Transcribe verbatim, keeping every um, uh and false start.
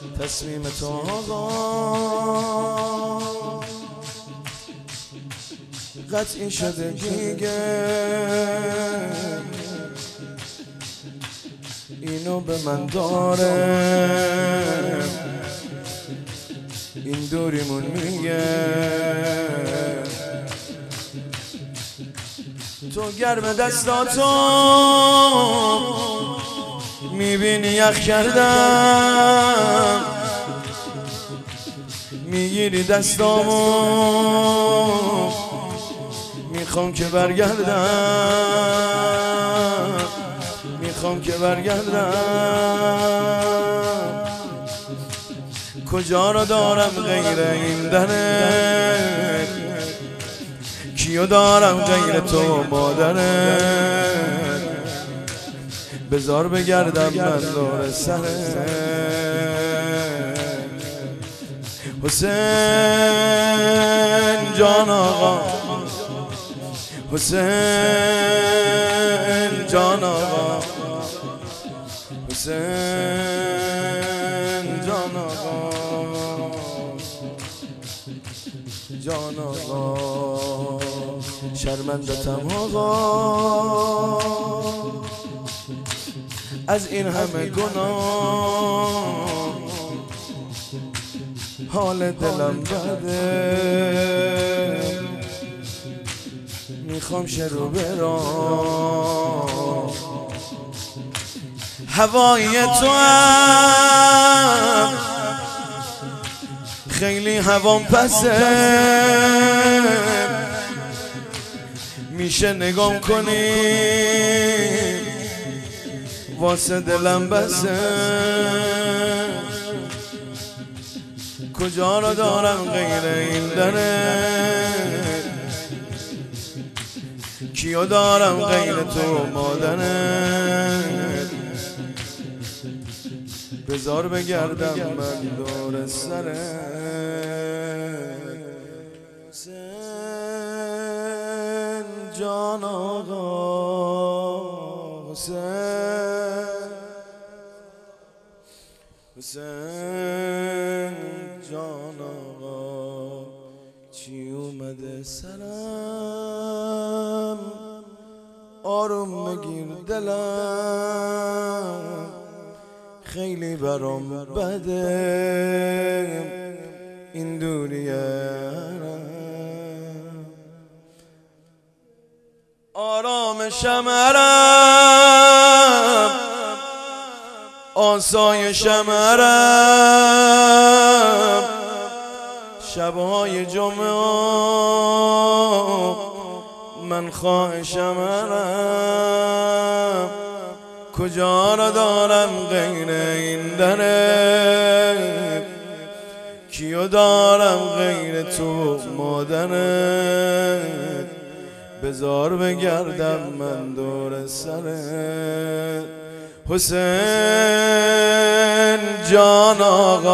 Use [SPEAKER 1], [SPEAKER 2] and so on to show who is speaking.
[SPEAKER 1] تصمیم تو آقا قطعی شده دیگه، اینو به من داره این دوریمون میگه. تو گرم دستاتو میبینی یخ کردم، میگیری دستامو میخوام که برگردم، میخوام که برگردم. کجا را دارم غیر این درت، کیو دارم غیر تو مادرت، بذار بگردم من دور سرت. حسین جان آقا، حسین جان آقا، حسین جان آقا، جان آقا. شرمندتم آقا از این همه گناه، حال دلم بده، میخوام شروع برام. هوای تو هم خیلی هوام پسه، میشه نگام کنی واسه دلم بسه. کجا را دارم غیر این درت، کیو دارم غیر تو مادرت، بذار بگردم من دور سرت. حسین جان آقا، حسین، حسین جان آقا. چی اومده سرم، آروم بگیر دلم، خیلی برام بده این دوریه. آرامشم ارم، آسایشم ارم، شبهای جمعه من خواهشم ارم. کجا را دارم غیر این درت، کیو دارم غیر تو مادرت، بذار بگردم من دور سرت. حسین جان آقا.